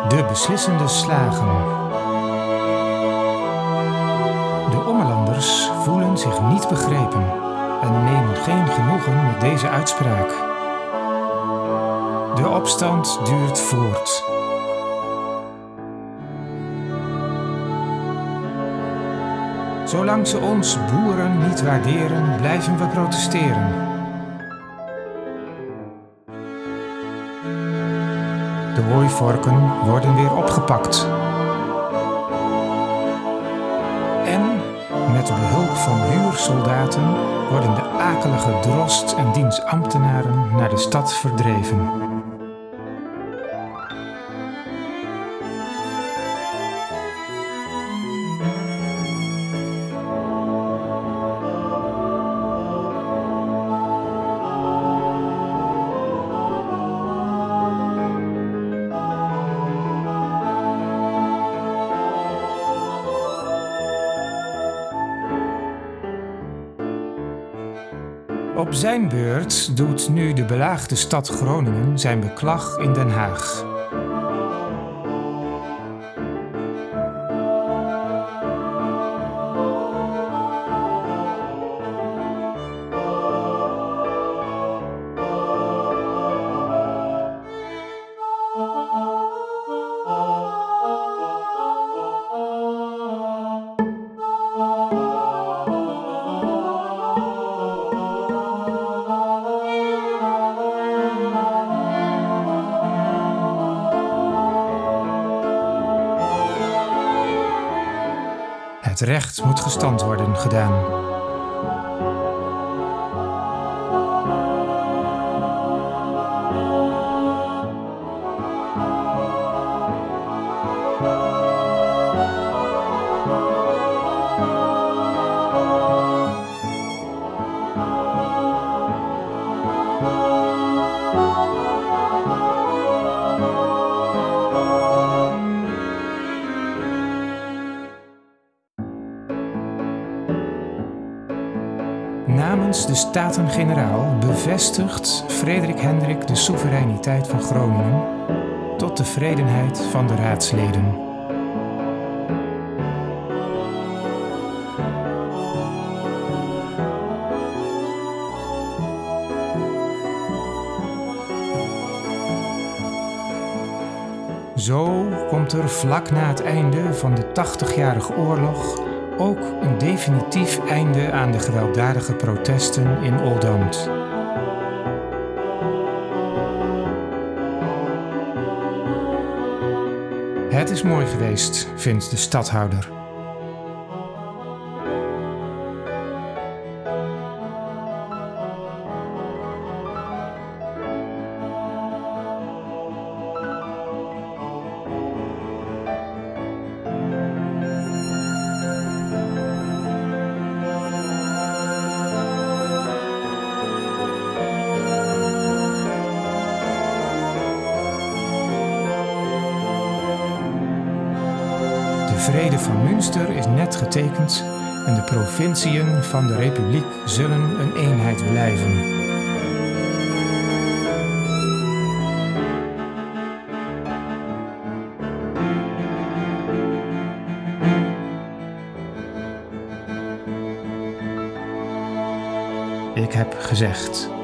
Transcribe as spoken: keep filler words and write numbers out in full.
De beslissende slagen. De Ommelanders voelen zich niet begrepen en nemen geen genoegen met deze uitspraak. De opstand duurt voort. Zolang ze ons boeren niet waarderen, blijven we protesteren. De hooivorken worden weer opgepakt. En met behulp van huursoldaten worden de akelige drost en diens ambtenaren naar de stad verdreven. Op zijn beurt doet nu de belaagde stad Groningen zijn beklag in Den Haag. Het recht moet gestand worden gedaan. Namens de Staten-Generaal bevestigt Frederik Hendrik de soevereiniteit van Groningen tot tevredenheid van de raadsleden. Zo komt er vlak na het einde van de tachtigjarige oorlog ook een definitief einde aan de gewelddadige protesten in Oldambt. Het is mooi geweest, vindt de stadhouder. De vrede van Münster is net getekend en de provinciën van de Republiek zullen een eenheid blijven. Ik heb gezegd.